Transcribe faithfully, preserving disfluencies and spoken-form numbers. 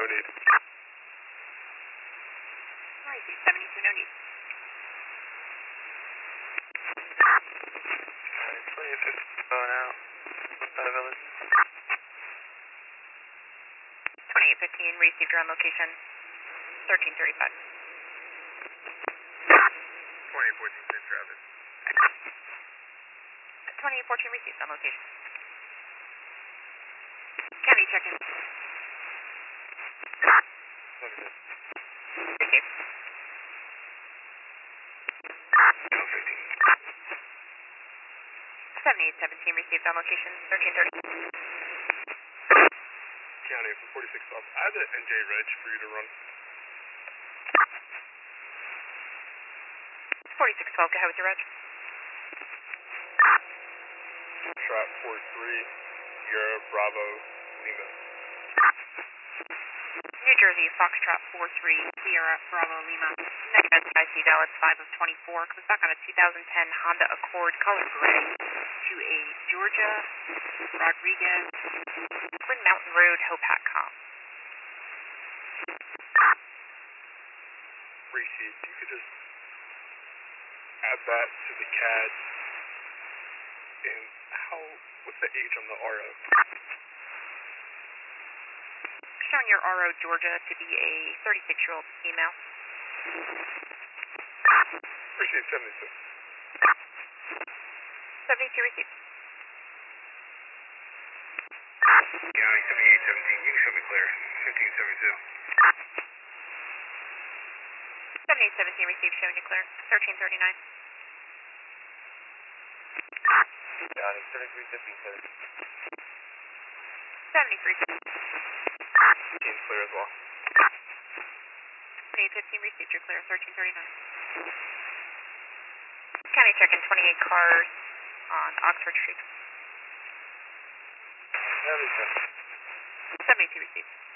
no need. Received seventy-two, no need. Alright, twenty-eight fifty going out. Out of Village. twenty-eight fifteen, received your on location. thirteen thirty-five. twenty-eight fourteen, Saint Travis. twenty-eight fourteen, received on location. County check-in. Received. seventy-eight seventeen, received on location. thirteen thirty. County from forty-six twelve. I have the N J reg for you to run. forty-six twelve, go ahead with your reg. Trap four three, Sierra Bravo Lima. New Jersey, Foxtrot four three, Sierra Bravo Lima. Negative I C valid five of twenty-four. Comes back on a two thousand ten Honda Accord color gray to a Georgia Rodriguez Twin Mountain Road Hopatcom. Racy, if you could just add that to the C A D. And how, what's the age on the R O? Showing your R O Georgia to be a thirty-six-year-old female. Appreciate seventy-two. seventy-two received. County seventy-eight seventeen, you can show me clear. fifteen seventy-two. seventy-eight seventeen received, showing you clear. thirteen thirty-nine. County seventy-three fifteen, sir. seventy-three fifteen. fifteen clear as well. twenty-eight fifteen received, you're clear. thirteen thirty-nine. County check-in, twenty-eight cars on Oxford Street. seventy-two. seventy-two received.